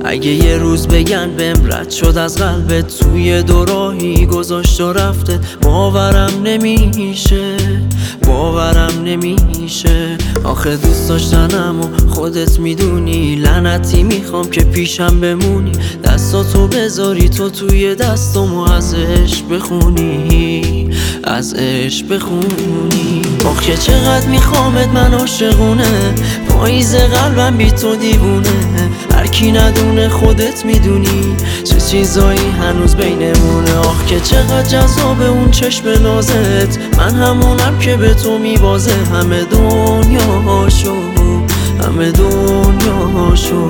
اگه یه روز بگن بهم رد شد از قلبت، توی دوراهی گذاشت و رفته، باورم نمیشه، باورم نمیشه. آخه دوست داشتنم و خودت میدونی، لعنتی میخوام که پیشم بمونی، دستاتو بذاری تو توی دستم و از عشق بخونی، از عشق بخونی. آخه چقدر میخوامت من عاشقونه، پاییز قلبم بی تو دیوونه. هر کی ندونه خودت میدونی چه چیزایی هنوز بینمونه. آخ که چقدر جذابه اون چشم نازت، من همونم که به تو میبازه. همه دنیاشو، همه دنیاشو.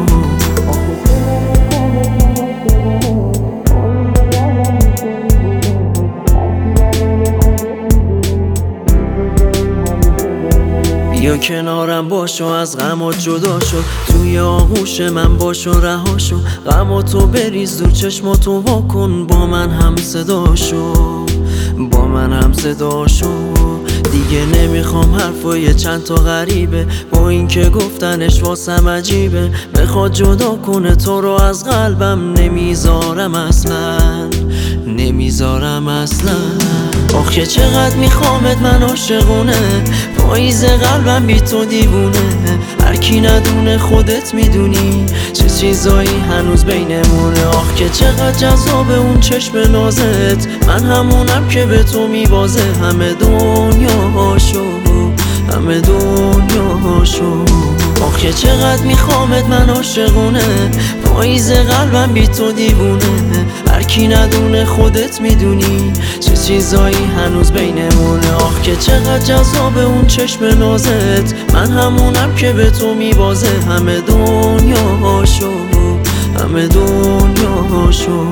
بیا کنارم باش و از غمات جدا شو، توی آغوش من باش و رها شو. غماتو بریز دور، چشماتو وا کن، با من هم صدا شو، با من هم صدا شو. دیگه نمیخوام حرفای چند تا غریبه، با این که گفتنش واسم عجیبه. بخواد جدا کنه تو رو از قلبم، نمیذارم اصلا، نمیذارم اصلا. آخه چقدر میخوامت من عاشقونه، پاییز قلبم بی تو دیوونه. هر کی ندونه خودت میدونی چه چیزایی هنوز بینمونه. آخ که چقدر جذابه اون چشم نازت، من همونم که به تو میبازه. همه دنیاشو، همه دنیاشو. آخه چقدر میخوامت من عاشقونه، پاییز قلبم بی تو دیوونه. هر کی ندونه خودت میدونی چه چیزایی هنوز بینمونه. آخ که چقدر جذابه اون چشم نازت، من همونم که به تو میبازه. همه دنیاشو، همه دنیاشو.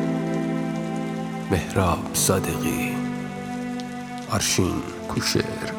مهراب صادقی، آرشین کوشر.